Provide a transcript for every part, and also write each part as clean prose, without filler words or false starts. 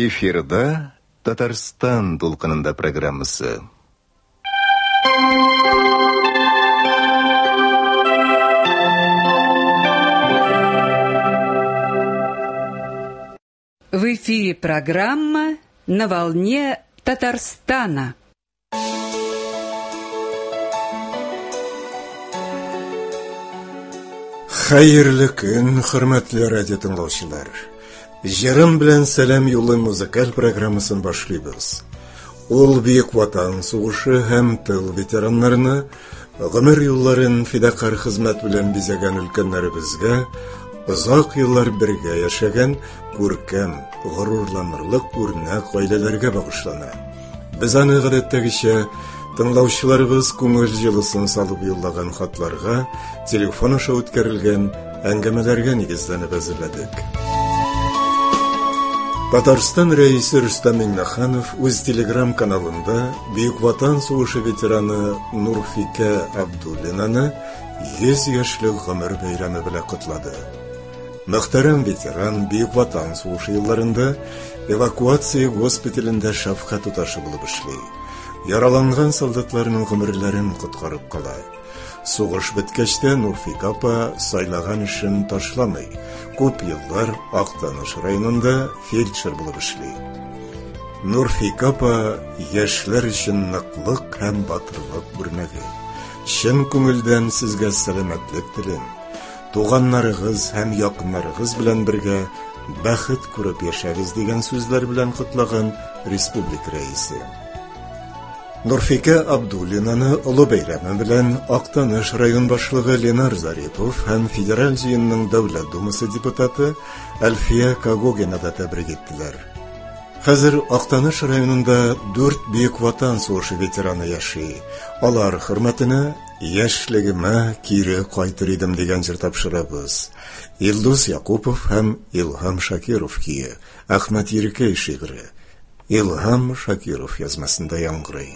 Эфирда Татарстан толқынында программасы. В эфире программа «На волне Татарстана». Хәерле көн, хөрмәтле радио тыңлаучылар. Җырым белән сәлам юлы музыкаль программасын башлыйбыз. Ул бөек ватан сугышы һәм тыл ветераннарына гомер юлларын фидакар хезмәт белән бизәгән өлкәннәребезгә озак еллар бергә яшәгән күркәм, горурланырлык үрнәк гаиләләргә багышлана. Без аны гадәттәгечә тыңлаучыларыбыз күңел җылысын салып юллаган хатларга, телефон аша үткәрелгән әңгәмәләргә нигезләнеп әзерләдек. Татарстан рәисе Рөстәм Миңнеханов үз телеграм каналында Бөек Ватан сугышы ветераны Нурфикә Абдуллинаны 100 яшьлек гомер бәйрәме белән котлады. Мөхтәрәм ветеран Бөек Ватан сугышы елларында эвакуация госпиталендә шәфкать туташы булып эшли. Яраланган солдатларның гомерләрен коткарып кала. Сугыш беткәч тә Нурфикә апа сайлаган эшен ташламый. Күп еллар Актаныш районында фельдшер булып эшли. Нурфикә апа яшьләр өчен ныклык һәм батырлык үрнәге. Чын күңелдән сезгә сәламәтлек телим. Туганнарыгыз һәм якыннарыгыз белән бергә бәхет күреп яшәгез дигән сүзләр белән котлаган республика рәисе. Нурфикә Абдуллинаны олы бәйрәме белән Актаныш район башлыгы Ленар Зарипов һәм Федераль җыенның Дәүләт думасы депутаты Әлфия Кагогина да тәбрик иттеләр. Хәзер Актаныш районында 4 Бөек Ватан сугышы ветераны яши. Алар хөрмәтенә яшьлегемә кире кайтыр идем дигән җыр тапшырабыз. Илдус Якупов һәм Илһам Шакиров кие. Әхмәт Ерекәй шигыре. Илһам Шакиров язмасында яңгырый.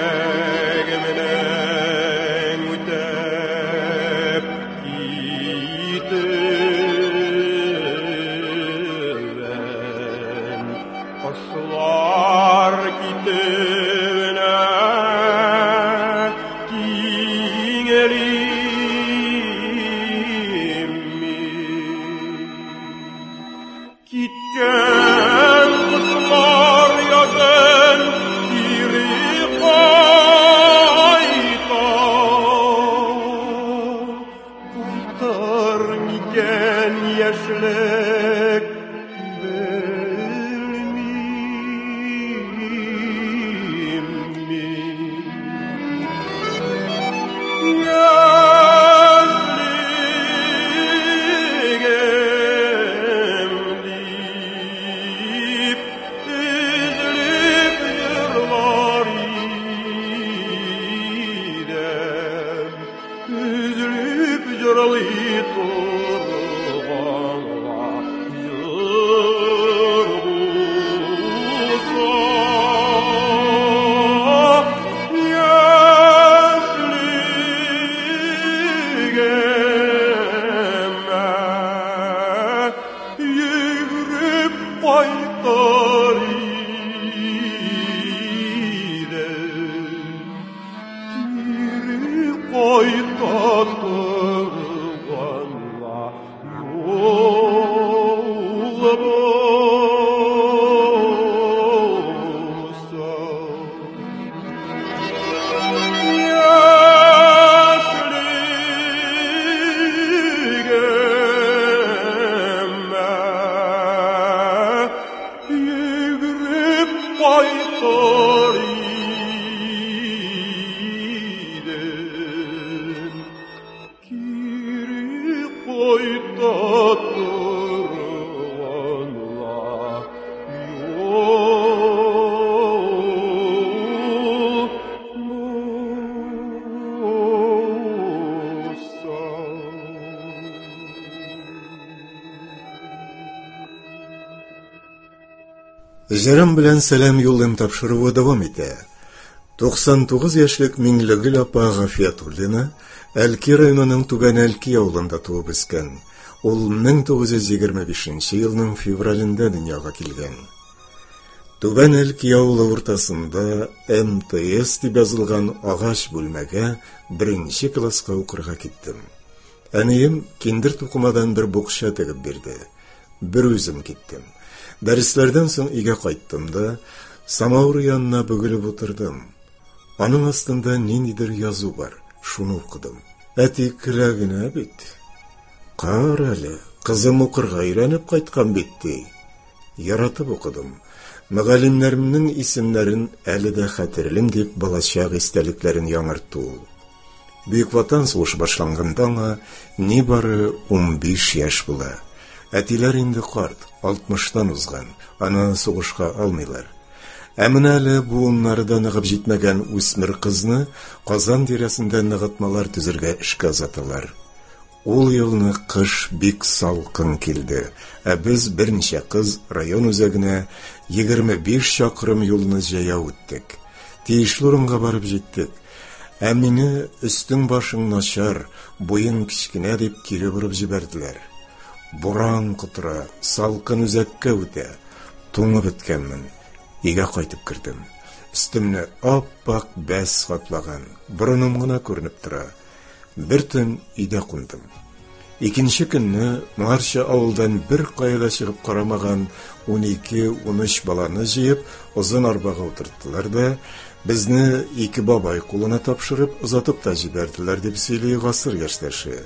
Yaşlığımın mütep Жарым белән сәлам юлым тапшыруы дәвам итә. 99 яшьлек Миңлегөл апа Гафиятуллина Әлки районының Түбән Әлки авылында туып үскән. Ул 1925 елның февралендә дөньяга килгән. Түбән Әлки авылы уртасында МТС дип язылган агач бүлмәгә 1нче класска укырга киттем. Әнием киндер тукымадан бер букча тегеп бирде. Бер үзем киттем. Дәресләрдән соң өйгә кайттым да самавыр янына бөгелеп утырдым. Аның астында ниндидер язу бар. Шуны укыдым. Әти көлә генә бит. Кара әле, кызым укырга өйрәнеп кайткан бит ди. Яратып укыдым. Мөгаллимнәремнең исемнәрен әле дә хәтерлим дип балачак истәлекләрен яңартты ул. Бөек Ватан сугышы башланганда нибары 15 яшь була. Әтиләр инде карт, 60-тан узган, аны сугышка алмыйлар. Ә менә әле буыннары да ныгып җитмәгән үсмер кызны Казан тирәсендә ныгытмалар төзергә эшкә озаталар. Ул елны кыш бик салкын килде, ә без берничә кыз район үзәгенә 25 чакрым юлны җая үттек. Тиешле урынга барып җиттек. Ә мине өстең башың начар, буең кичкенә дип кире бурып җибәрделәр. Буран кутыра, салкын үзәккә үтә. Туңып беткәнмен. Өйгә кайтып кердем. Өстемне ап-ак бәс каплаган. Борыным гына күренеп тора. Бер төн өйдә кундым. Икенче көнне моңарча авылдан бер кайда чыгып карамаган 12-13 баланы җыеп озын арбага утырттылар да безне ике бабай кулына тапшырып озатып та җибәрделәр дип сөйли гасыр яшьтәше.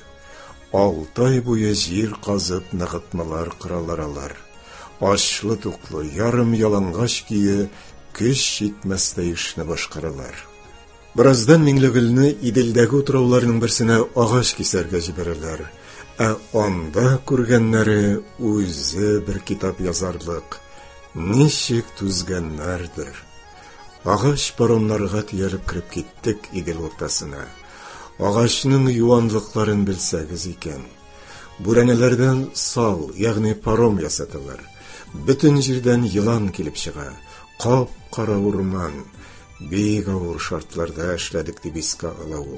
6 ай буе җир казып ныгытмалар кыралар. Ачлы туклы, ярым ялангач кие көч җитмәстә эшне башкаралар. Бераздан Миңлегөлне Иделдәге утрауларның берсенә агач кисәргә җибәрәләр. Ә анда күргәннәре үзе бер китап язарлык. Ничек түзгәннәрдер. Агач паромнарга тиялеп кирип киттек Идел уртасына. Агачның юанлыкларын белсәгез икән. Бүрәнәләрдән сал, ягъни паром ясаталар. Бөтен җирдән йылан килеп чыга. Кап-кара урман. Бик авыр шартларда эшләдек дип искә ала ул.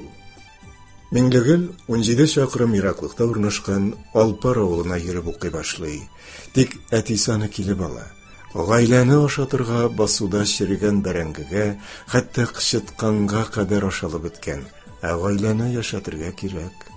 Миңлегөл 17 чакрым ераклыкта урнашкан Алпар авылына йөреп укый башлый. Тик әтисе аны килеп ала. Гаиләне ашатырга басуда чиригән бәрәңгегә, хәтта кычытканга кадәр ашалып беткән. Ә гаиләне яшатырга кирәк.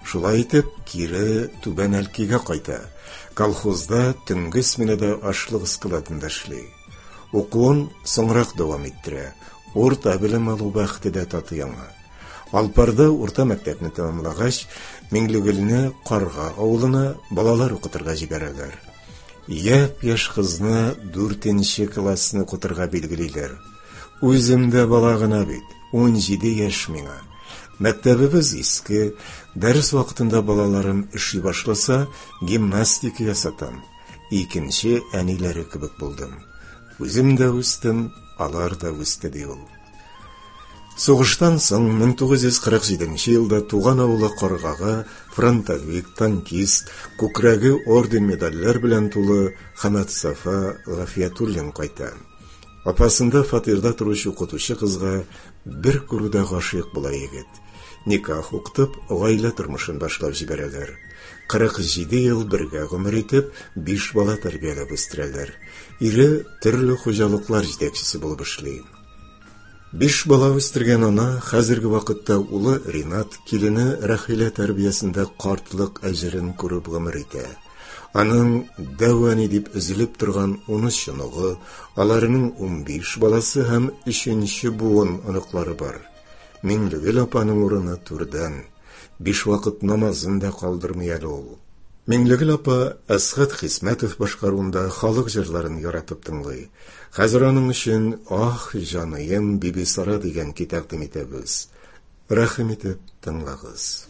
Шулай итеп, кире Түбән Әлкигә кайта. Колхозда төнге сменада ашлык складында эшли. Укуын соңрак дәвам иттерә. Орта белем алу бәхете таты яңа. Алпарда урта мәктәпне тәмамлагач, Миңлегөлне Карга авылына балалар укытырга җибәрәләр. Япь-яшь кызны 4нче классны укытырга билгелиләр. Үзем дә бала гына бит, 17 яшь миңа. Мәктәбебез иске, дәрес вакытында балаларым эшли башласа, гимнастика ясатам. Икенче әниләре кебек булдым. Үзем дә үстем, алар да үсте ди ул. Сугыштан соң 1947 елда туган авылы Каргага фронтовик, танкист, күкрәге орден медальләр белән тулы Хамат Сафа Гафиятуллин кайта. Апасында фатирда торучы укытучы кызга бер күрүдә гашыйк була егет. Никах укытып, гаилә тормышын башлап җибәрәләр. 47 ел бергә гомер итеп, 5 бала тәрбияләп үстерәләр. Ире төрле хуҗалыклар җитәкчесе булып эшли. 5 бала үстергән ана хәзерге вакытта улы Ринат килене Рахилә тәрбиясендә картлык әҗерен күреп гомер итә. Аның дәвани дип өзелеп торган 13 оныгы, аларның 15 баласы һәм 3нче буын оныклары бар. Миңлегөл апаның урыны түрдән, 5 вакыт намазын да калдырмый әле ул. Миңлегөл апа Әсгать Хисмәтов башкаруында халык җырларын яратып тыңлый. Хәзер аның өчен "Ах, җаныем, Биби Сара" дигән китап тәкъдим итәбез. Рәхим итеп тыңлагыз.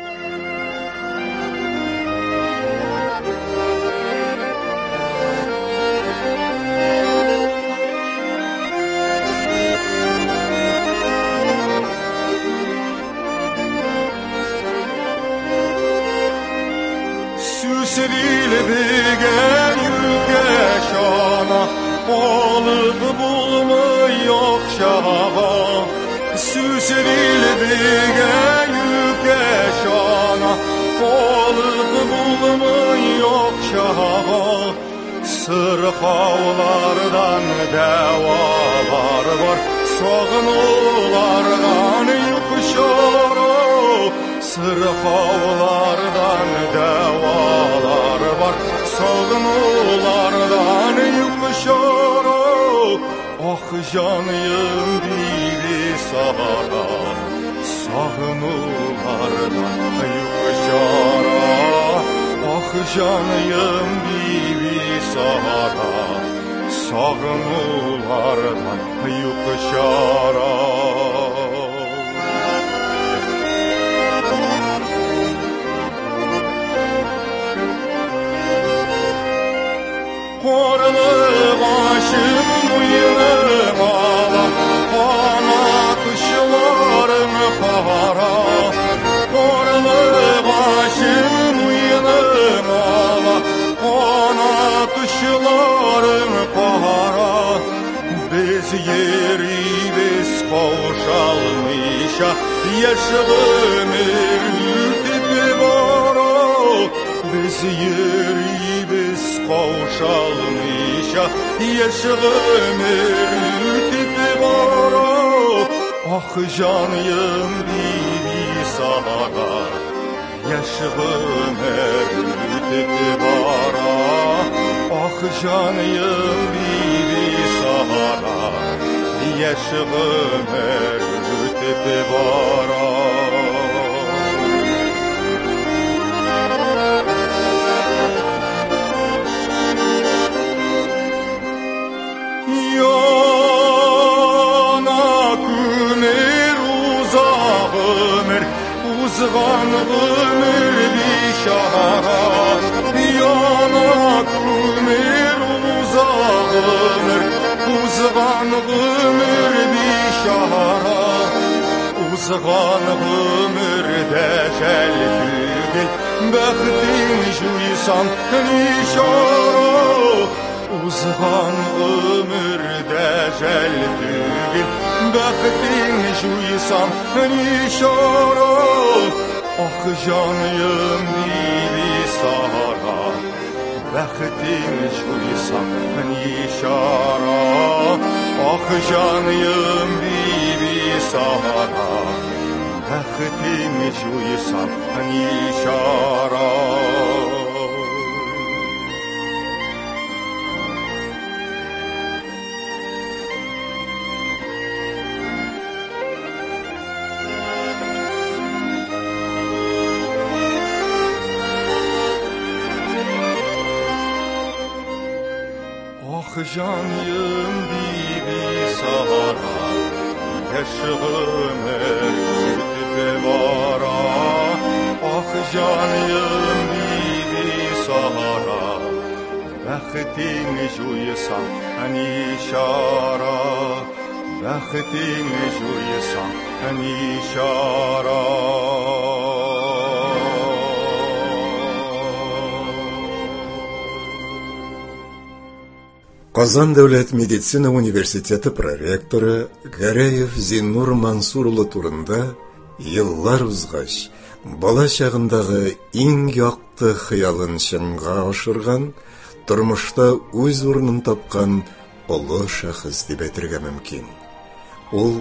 Sevildiğen yükeşana, alıp bulmuyor yokşağa. Sevildiğen yükeşana, alıp bulmuyor yokşağa. Sırxavlardan devalar var, soğunulardan yukuşara. Sırxavlardan devalar var, soğunulardan yumuşara. Ah canım Bibi Sara, soğunulardan yumuşara. Ah canım Bibi Sara, soğunulardan yumuşara. Korlu başım uyurum ala, kanatışlarım kara. Korlu başım uyurum ala, kanatışlarım kara. Biz yerimiz kavuşalmışa, yaşlı mürtübü vara. Biz yerimiz kavuşalmışa, yaşlı mürtübü vara. Ah canım Bibi Sara, yaşlı mürtübü vara. Ah canım Bibi Sara, yaşlı mürtübü vara. Uzgan ömür bişara, yanak ömür uzak ömür. Uzgan ömür bişara, uzgan ömürde şelgül, bəxtin juysan nişara. Uzgan ömürde şelgül, bəxtin juysan nişara. Ah canım Bibi Sara, bəxtin juysan nişara. Ah canım Bibi Sara, бәхтин жуйсам нишара. Canım bibi sahara, yaşığım sütübe vara. Ah canım bibi sahara, bəxtin juysan nişara, bəxtin juysan nişara. Казан дәүләт медицина университеты проректоры Гәрәев Зиннур Мансурулы турында еллар узгач, бала чагындагы иң якты хыялын чынга ашырган, тормышта үз урынын тапкан олы шәхес дип әйтергә мөмкин. Ул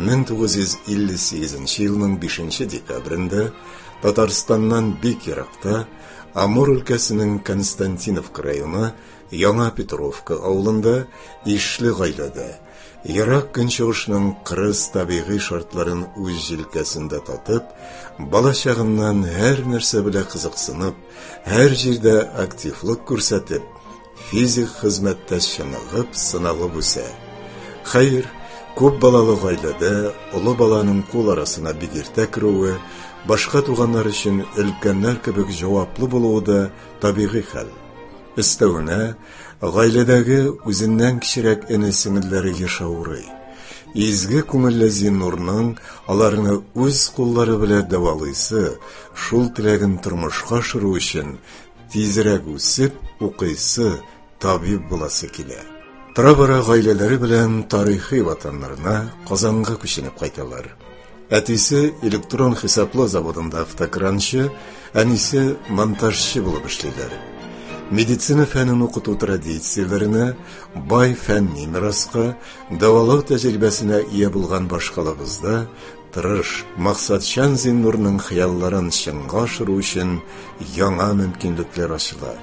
1958 елның 5 декабрендә Татарстаннан бик еракта, Амур өлкәсенең Константиновка районы Яңа Петровка авылында ишле гаиләдә, ерак көнчыгышның кырыс табигый шартларын үз җилкәсендә татып, бала чагыннан һәр нәрсә белән кызыксынып, һәр җирдә активлык күрсәтеп, физик хезмәттә чыныгып, сыналып үсә. Хәер, күп балалы гаиләдә олы баланың кул арасына бик иртә керүе, башка туганнар өчен өлкәннәр кебек җаваплы булуы да табигый хәл. Өстәвенә, гаиләдәге үзеннән кечерәк эне-сеңелләре яшаурый. Изге күңелле Зиннурның аларны үз куллары белән дәвалыйсы, шул теләген тормышка ашыру өчен тизрәк үсеп, укыйсы, табиб буласы килә. Тора-бара гаиләләре белән тарихи ватаннарына, Казанга күченеп кайталар. Әтисе электрон хисаплы заводында автокранчы, әнисе монтажчы булып эшлиләр. Медицина фәнен укыту традицияләренә, бай фәнни мираска, дәвалау тәҗрибәсенә ия булган башкалабызда тырыш, максатчан Зиннурның хыялларын чынга ашыру өчен яңа мөмкинлекләр ачыла.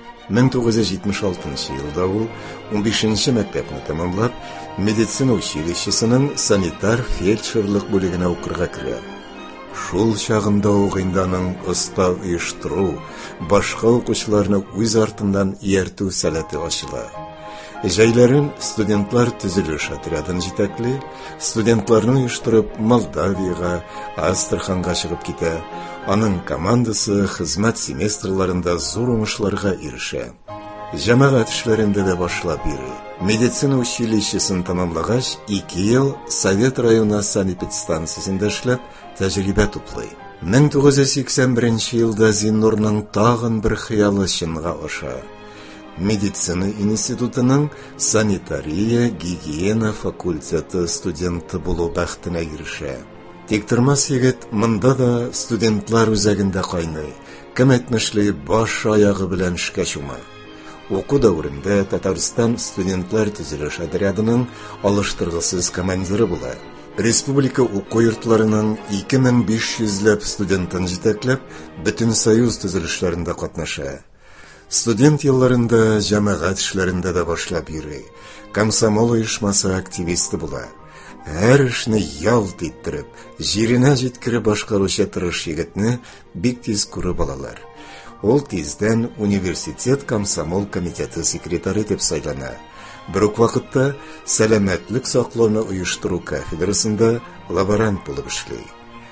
1976 елда ул 15-нче мәктәпне тәмамлап, медицина училищесының санитар-фельдшерлык бүлегенә укырга керә. Шул чагында угынданың оста оештыру, башка укучыларны үз артыннан ияртү сәләте ачыла. Җәйләрен студентлар төзелеш отрядын җитәкли, студентларны оештырып Молдавиягә, Астраханга чыгып китә. Аның командасы хезмәт семестрларында зур уңышларга ирешә. Җәмәгать эшләрендә дә башлап йөри. Медицина училищесын тәмамлагач, 2 ел Совет районы санэпидстанциясендә эшләп, тәҗрибә туплый. 1981 елда Зиннурның тагын бер хыялы чынга аша. Медицина институтының санитария, гигиена факультеты студенты булу бәхтенә ирешә. Тиктормас егет монда да студентлар үзәгендә кайный, кем әйтмешли баш аягы белән эшкә чума. Уку дәврендә Татарстан студентлар төзелеш отрядының алыштыргысыз командиры була. Республика уку йортларының 2500 студентын җитәкләп, бөтен союз төзелешләрендә катнаша. Студент елларында җәмәгать эшләрендә дә башлап йөри. Комсомол оешмасы активисты була. Һәр эшне ялт иттереп, җиренә җиткереп башкаручы тырыш егетне бик тиз күреп алалар. Ул тиздән университет комсомол комитеты секретаре дип сайлана. Бер үк вакытта сәламәтлек саклауны оештыру кафедрасында лаборант булып эшли.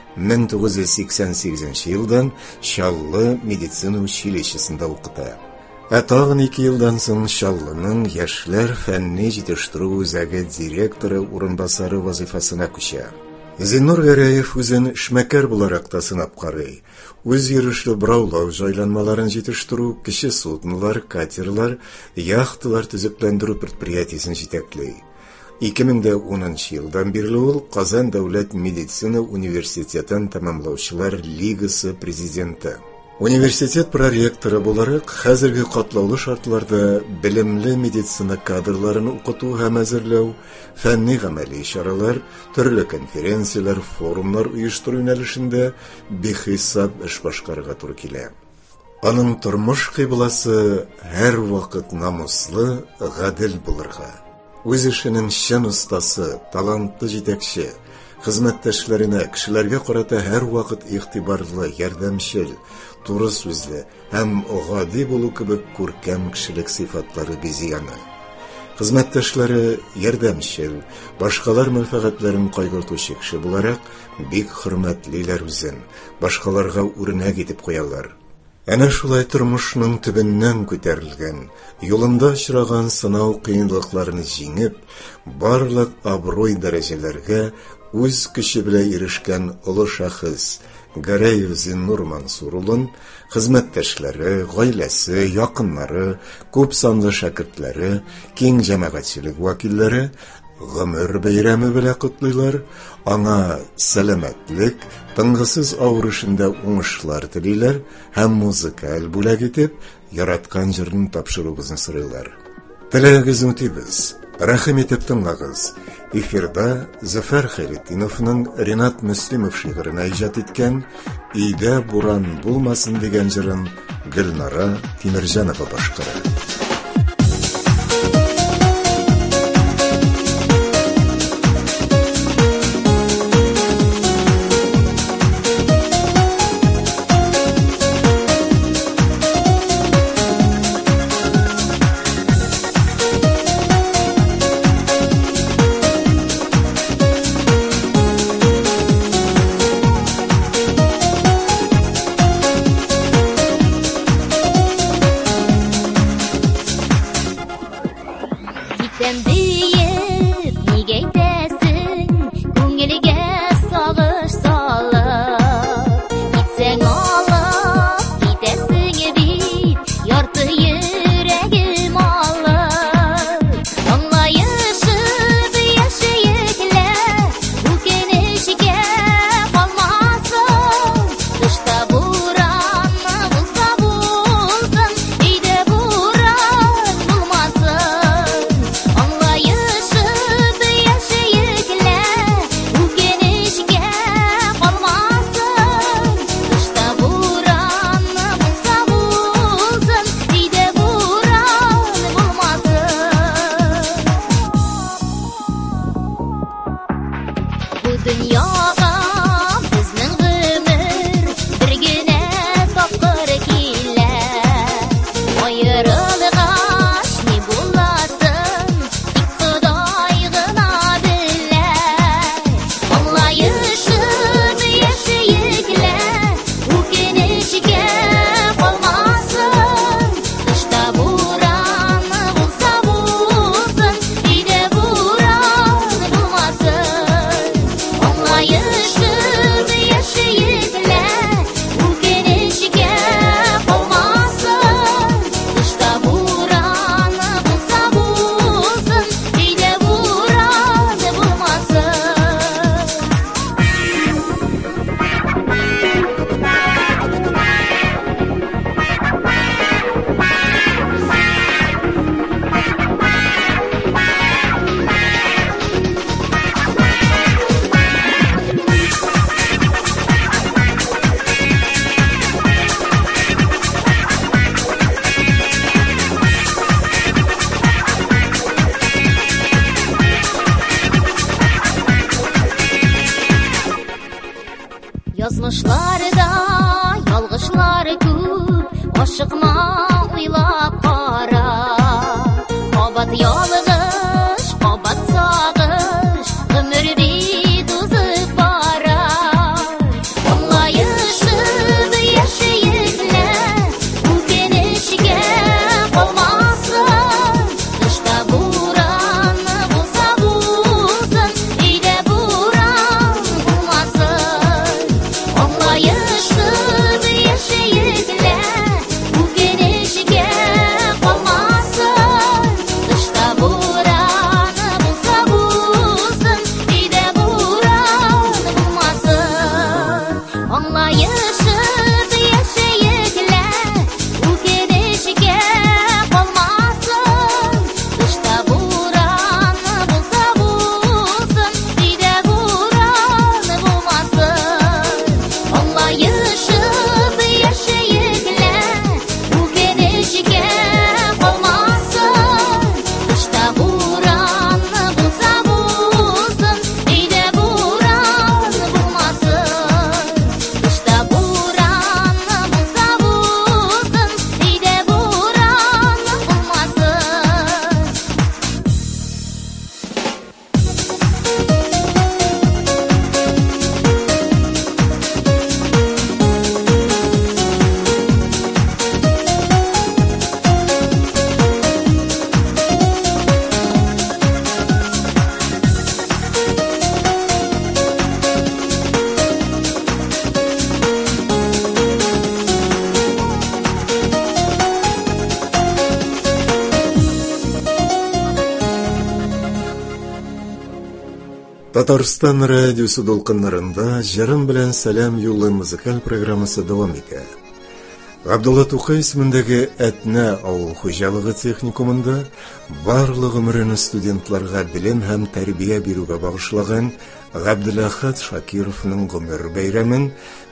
1988 елдан Чаллы медицина училищесында укыта. Тагын 2 елдан соң Чаллының яшьләр фәнни җитештерү үзәге директоры урынбасары вазифасына күчә. Зиннур Гәрәев үзен эшмәкәр буларак та сынап карый. Үз йөрүшле браулау җайланмаларын җитештерү, кече суднолар, катерлар, яхталар төзекләндерү предприятиесен җитәкли. 2010 елдан бирле ул Казан дәүләт медицина университетын тәмамлаучылар лигасы президенты. Университет проректоры буларак, хәзерге катлаулы шартларда билимле медицина кадрларын укыту һәм әзерләү, фәнни-гамәли чаралар, төрле конференциялар, форумнар оештыру юнәлешендә бихисап эш башкарырга туры килә. Аның тормыш кыйбласы һәр вакыт намуслы, гадел булырга. Үз эшенең чын остасы, талантлы җитәкче, хезмәттәшләренә, кешеләргә карата һәр вакыт игътибарлы, ярдәмчел, туры сүзле һәм гади булу кебек күркәм кешелек сыйфатлары бизияны. Хезмәттәшләре ярдәмчел, башкалар мәнфәгатьләрен кайгыртучы кеше буларак бик хөрмәтлиләр үзен, башкаларга үрнәк итеп куялар. Әнә шулай тормышның төбеннән күтәрелгән, юлында очраган сынау кыенлыкларын җиңеп, барлык абруй дәрәҗәләргә үз көче белән ирешкән олы шәхес Гәрәев Зиннур Мансур улын хезмәттәшләре, гаиләсе, якыннары, күп санлы шәкертләре, киң җәмәгатьчелек вәкилләре гомер бәйрәме белән котлыйлар, аңа сәламәтлек, тынгысыз авырышында уңышлар телиләр һәм музыкаль бүләк итеп яраткан җырын тапшыруыгызны сорыйлар. Теләгегезне үтибез. Рәхим итеп тыңлагыз. Эфирда Зафар Хәйретдиновның Ринат Мөслимов шигырына иҗат иткән «Өйдә буран булмасын» дигән җырын Гөлнара Тимерҗанова башкара. Язмышларда ялгышлар күп, ашыкма уйлап кара. Кабат ялгыш, кабат сагыш, гомер бит узып бара. Аңлаешсыз яшәекләр, үкенечкә калмасын. Тышта буран булса булсын, өйдә буран булмасын. Аңлаешсыз яшәекләр, үкенечкә калмасын. Тышта буран Татарстан радиосы долкыннарында Жарым белән сәлам юлы музыкаль программасы дәвам итә. Габдулла Тукай исемендәге Әтнә авыл хуҗалыгы техникумында барлык гомерен студентларга белем һәм тәрбия бирүгә багышлаган Габдуллахат Шакировның гомер бәйрәмен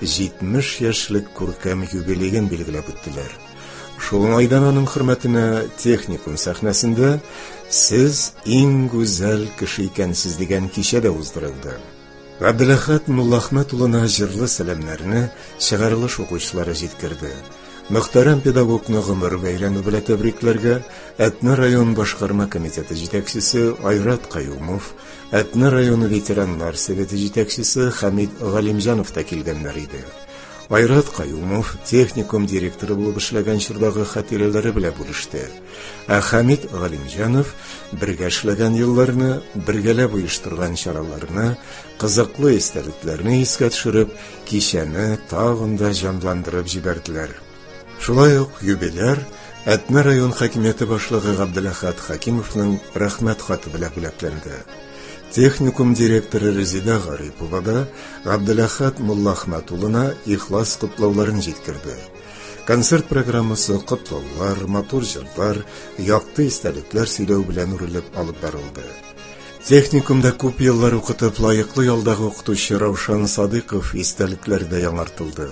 70 яшьлек күркәм юбилейын билгеләп үттеләр. Шул айдан аның хөрмәтенә техникум сәхнәсендә «Сез иң гүзәл кеше икәнсез» дигән кичә дә уздырылды. Габдуллахат Муллахмәт улына җырлы сәламнәрне чыгарылыш укучылары җиткерде. Мөхтәрәм педагогны гомер бәйрәме белән тәбрикләргә Әтнә район башкарма комитеты җитәкчесе Айрат Каюмов, Әтнә районы ветераннар советы җитәкчесе Хамид Галимҗанов та килгәннәр иде. Айрат Каюмов техникум директоры булып эшләгән чордагы хатирәләре белән бүлеште. Хамид Галимҗанов бергә эшләгән елларны, бергәләп оештырган чараларны, кызыклы истәлекләрне искә төшереп, кичәне тагын да җанландырып җибәрделәр. Шулай ук юбиляр Әтнә район хакимияте башлыгы Габдуллахат Хакимовның рәхмәт хаты белән бүләкләнде. Техникум директоры Резида Гарипова да Габдуллахат Муллахмәт улына ихлас котлауларын җиткерде. Концерт программасы котлаулар, матур җырлар, якты истәлекләр сөйләү белән үрелеп алып барылды. Техникумда күп еллар укытып лаеклы ялдагы укытучы Раушан Садыйков истәлекләрдә яңартылды.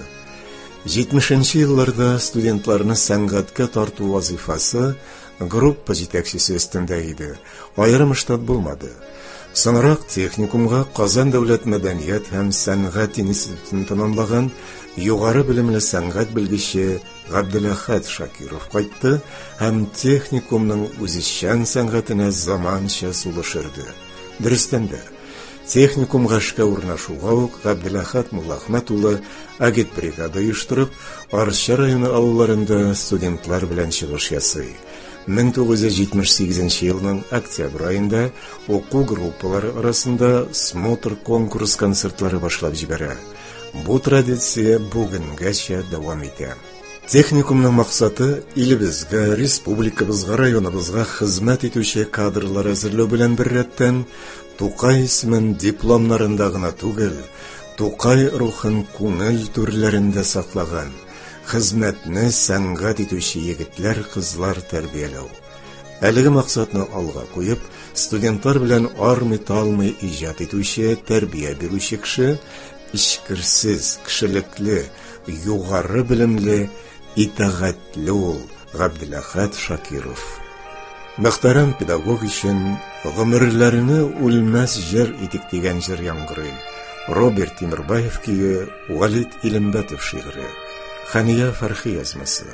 70-нче елларда студентларны сәнгатькә тарту вазифасы группа җитәкчесе өстендә иде. Аерым штат булмады. Соңрак техникумга Казан дәүләт мәдәният һәм сәнгать институтын тәмамлаган югары белемле сәнгать белгече Габдуллахат Шакиров кайтты һәм техникумның үзешчән сәнгатенә заманча сулышырды. Дөрестән дә техникумга эшкә урнашуга ук Габдуллахат Муллахмәт улы агитбригада оештырып, Арча районы авылларында студентлар белән чыгыш ясый. 1978 елның октябрь айында уку группалары арасында смотр конкурс концертлары башлап җибәрә. Бу традиция бүгенгәчә дәвам итә. Техникумның максаты илебезгә, республикабызга, районыбызга хезмәт итүче кадрлар әзерләү белән бер рәттән Тукай исемен дипломнарында гына түгел, Тукай рухын күңел түрләрендә саклаган, хезмәтне сәнгать итүче егетләр, кызлар тәрбияләү. Әлеге максатны алга куеп, студентлар белән армый-талмый иҗат итүче, тәрбия бирүче кеше, ичкерсез, кешелекле, югары белемле, итәгатьле ул Габдуллахат Шакиров. Мөхтәрәм педагог өчен гомерләрне үлмәс җыр итик дигән җыр яңгырый. Роберт Тимербаев кие, Валид Илембәтов шигыре, Хания Фәрхи язмасы.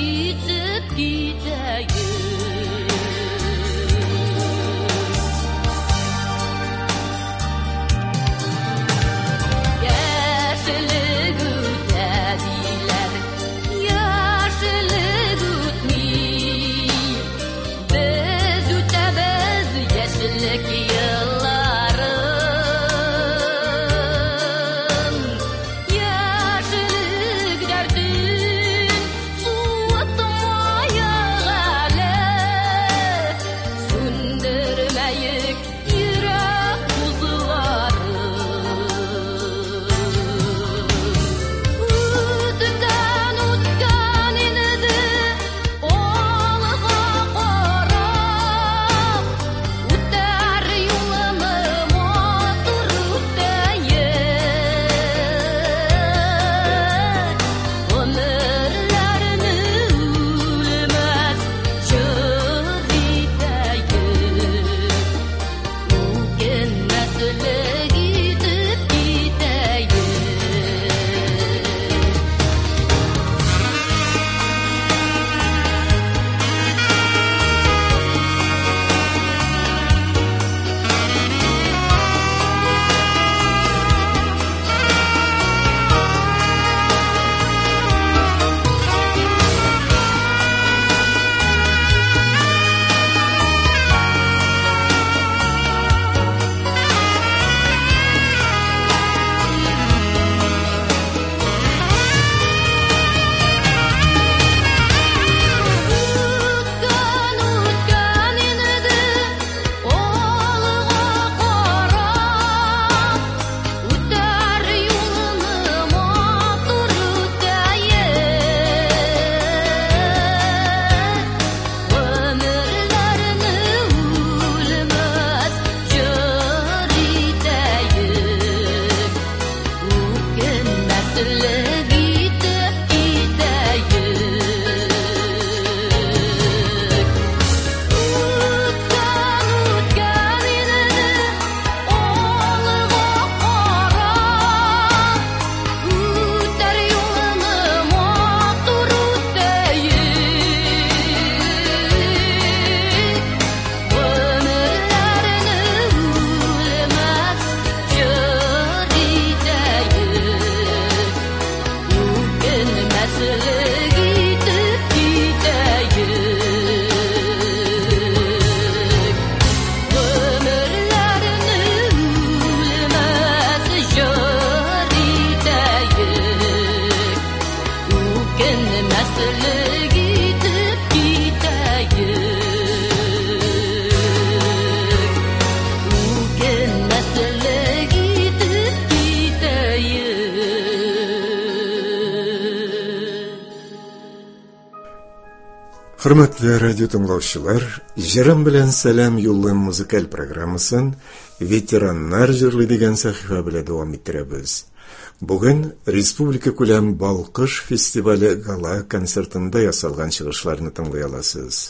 Hürmetli radyo tыңлаучылар, Жерам белән сәлам юллым музыкаль программасын ветераннар җырлый дигән сәхифә белән дәвам иттерәбез. Бүген республика күләм Балкыш фестивале гала концертында ясалган чыгышларны тыңлый аласыз.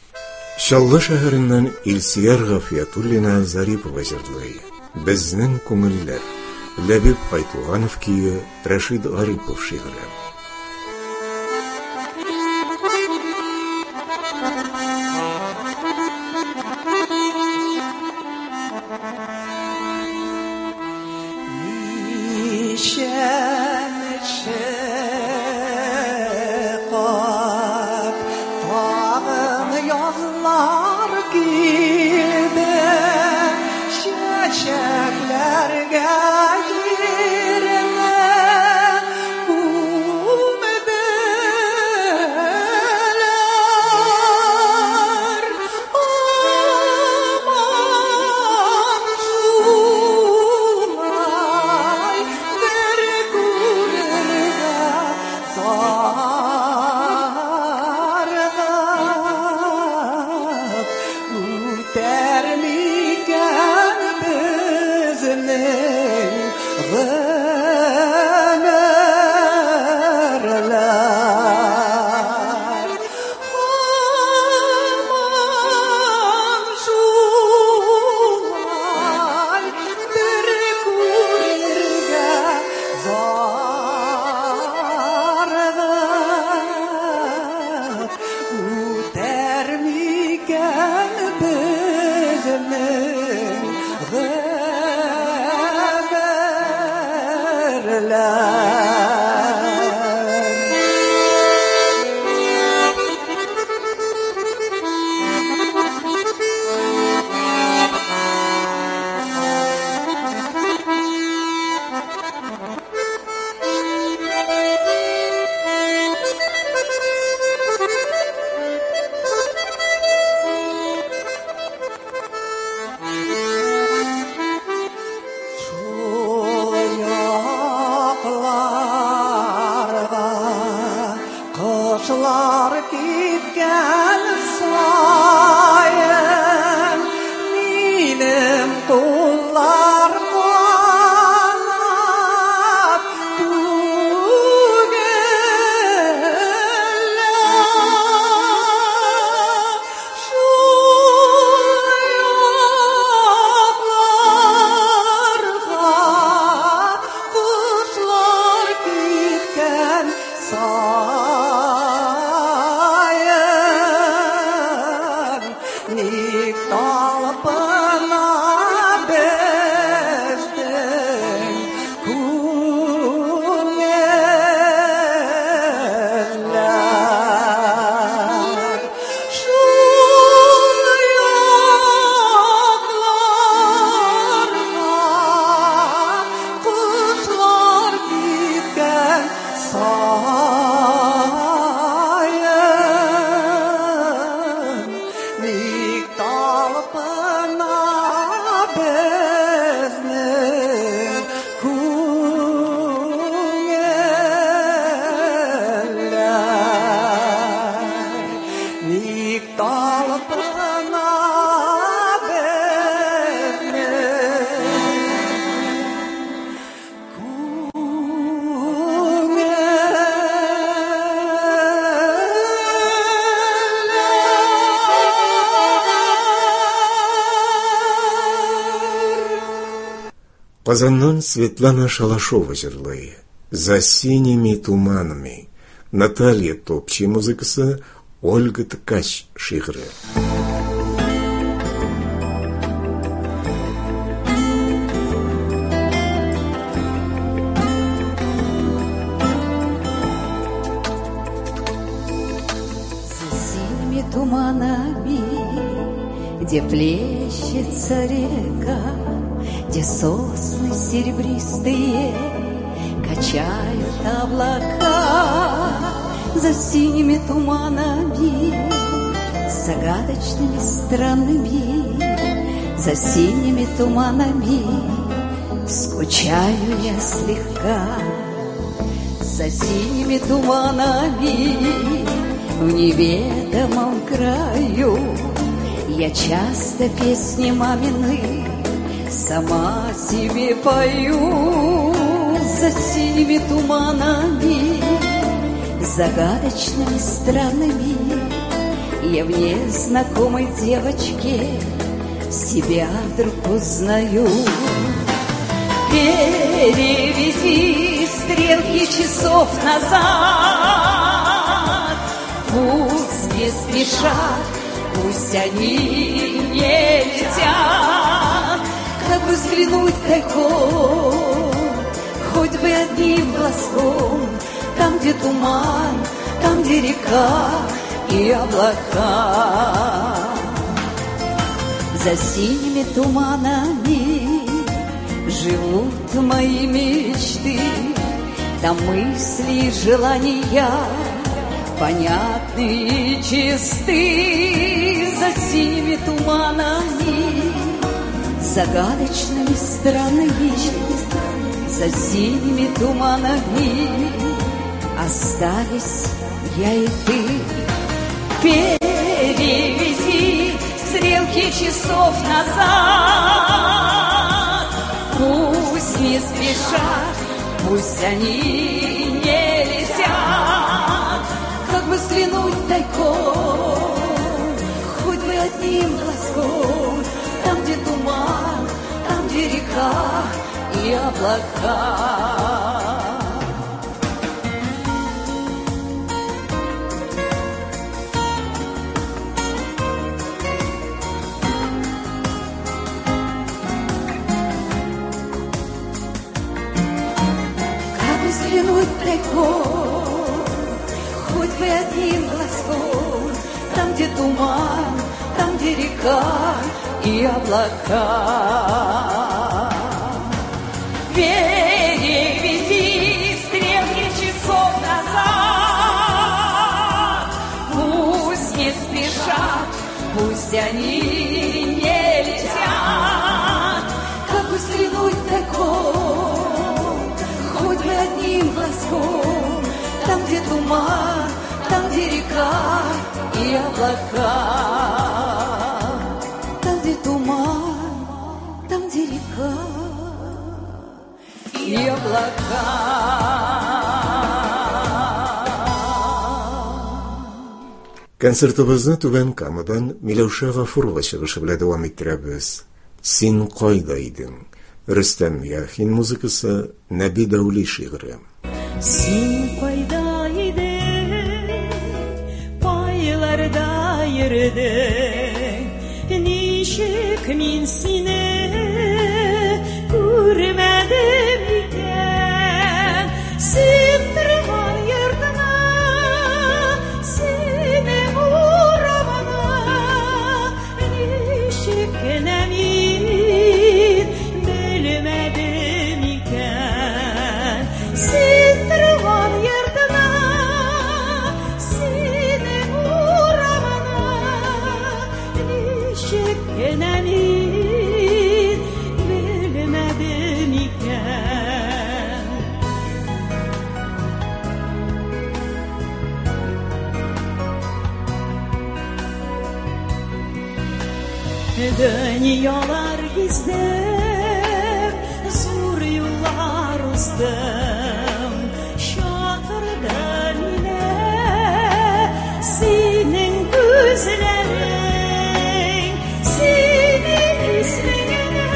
Чаллы шәһәреннән Илсияр Гафиятуллина Зарипова җырлый. Безнең күңелләр. Ләбиб Айтуганов кие, Рәшид Гарипов шигыре. Çiçekler gelirim Kuşlar gitken sayın Minim kullar kanat tügeller Şu yollarga kuşlar gitken sayın Nik talpına bezdin kunyeller Şu yollarga kuşlar gitken sayın Nik talpına bezdin kunyeller Nik talpına bezdin Казаннан Светлана Шалашова жырлый. За синими туманами. Наталья Топчий музыкасы, Ольга Ткач шигыры. За синими туманами, где плещется река, где сосны серебристые качают облака. За синими туманами, загадочными странными, за синими туманами скучаю я слегка. За синими туманами в неведомом краю я часто песни мамины сама себе пою. За синими туманами, загадочными странными я в незнакомой девочке себя вдруг узнаю. Перевези стрелки часов назад, пусть не спешат, пусть они не летят. Как бы взглянуть тайком, хоть бы одним глазком, там, где туман, там, где река и облака. За синими туманами живут мои мечты, там мысли и желания понятны и чисты. За синими туманами, загадочными странными, за синими туманами остались я и ты. Перевези стрелки часов назад, пусть не спешат, пусть они не летят. Как бы взглянуть тайком, хоть бы одним глазком, там, где туман, там, где река и облака. Взглянуть тайком, хоть бы одним глазком, там, где туман, там, где река и облака. Перевези стрелки часов назад, пусть не спешат, пусть они не летят. Как бы взглянуть тайком, хоть бы одним глазком, там, где туман, там, где река река и облака. Там, где туман, там, где река и облака. Концертыбызны Түбән Камадан Миләүшә Гафурова чыгышы белән дәвам иттерәбез. Син кайда идең? Рөстәм Яхин музыкасы, Нәби Дәүли шигыре. Син кайда идең? Пайларда йөрдең. Ничек мин сине күрмәдем икән? Син торган йортыңа, синең урамына, ничек кенә мин белмәдем икән? Син торган йортыңа, синең урамына, ничек кенә мин белмәдем икән? Дөньялар гиздем, зур юллар уздым, чакырды мине синең күзләрең, синең ислегенә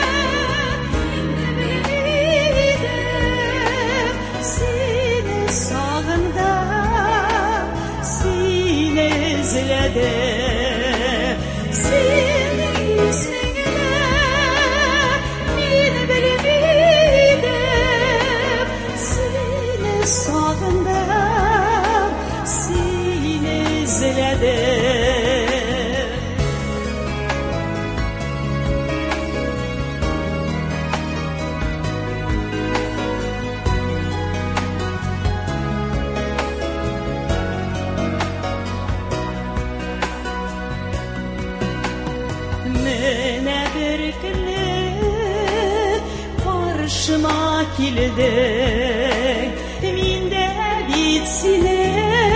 идем, сине сагындым, сине эзләдем, синең ислегенә мин белмидем, сине сагындым, сине эзләдем. Менә бер көнне каршыма килдең, мин дә бит сине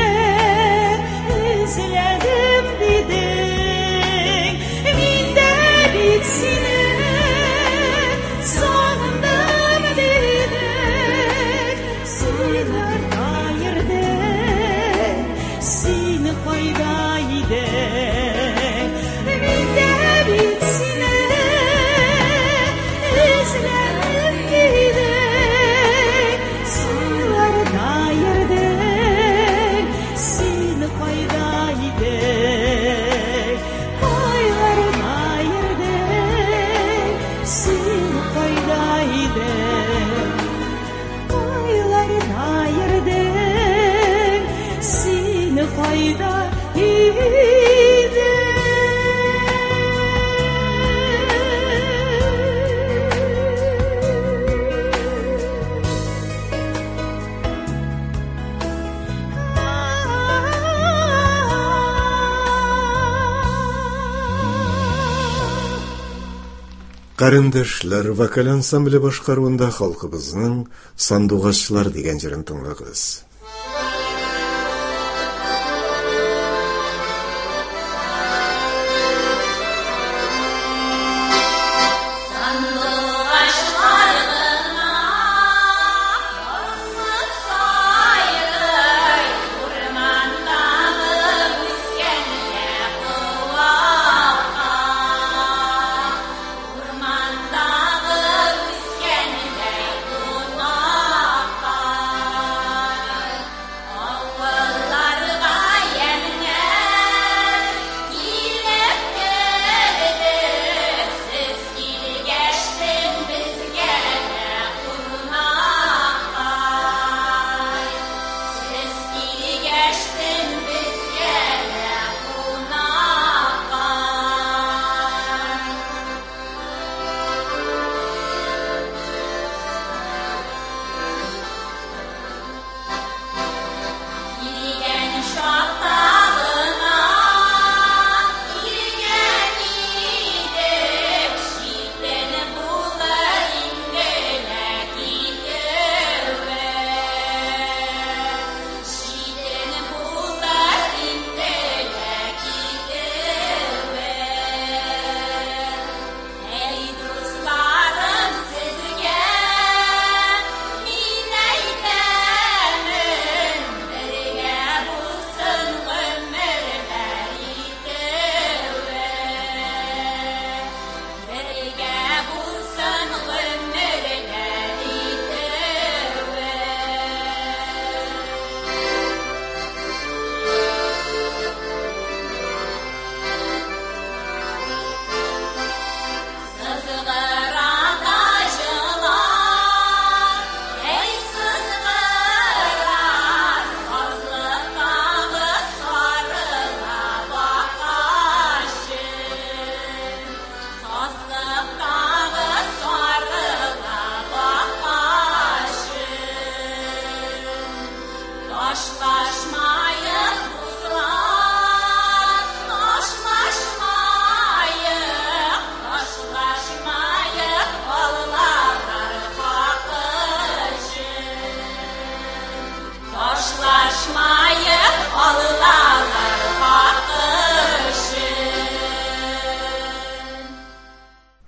эзләдем дидең, мин дә бит сине сагындым дидең, син арта йөрдең, син кайда идең? Мин дә бит сине эзләдем дидең, син арта йөрдең, син кайда идең? Айларда йөрдең, син кайда идең? Айларда йөрдең, син кайда Карындашлар вокаль ансамбле башкаруында халкыбызның Сандугачлар дигән җырын тыңлагыз. Urmandağı üskeniyle bulmakta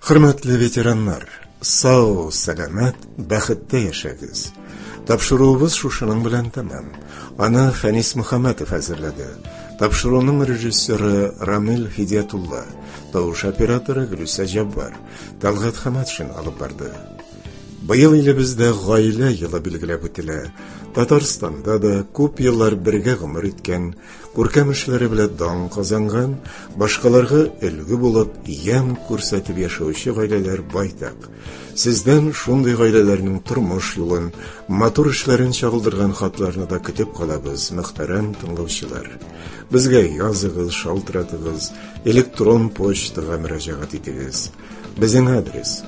Хөрмәтле ветераннар, сау, сәламәт, бәхеттә яшәгез. Тапшыруыбыз шушының белән тәмам. Аны Фәнис Мөхәммәтов әзерләде. Тапшыруның режиссеры Рамил Фидиятулла, тавыш операторы Гөлүсә Җаббар, Талгат Хаматшин алып барды. Быел илебездә гаилә елы билгеләп үтелә. Татарстанда да күп еллар бергә гомер иткән, күркәм эшләре белән дан казанган, башкаларга өлге булып, ян күрсәтеп яшәүче гаиләләр байтак. Сездән шундый гаиләләрнең тормыш юлын, матур эшләрен чагылдырган хатларны да көтеп калабыз, мөхтәрәм тыңлаучылар. Безгә языгыз, шалтыратыгыз, электрон почтага мөрәҗәгать итегез. Безнең адрес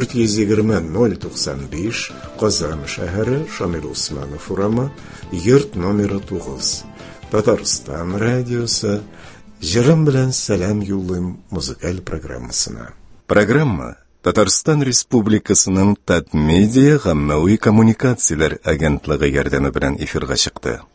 420-095, Казан шәһәре, Шамил Усманов урамы, йорт номеры 9. Татарстан радиосы, җырым белән сәлам юллыйм музыкаль программасына. Программа Татарстан Республикасының Татмедиа гаммәви коммуникацияләр агентлыгы ярдәме белән эфирга чыкты.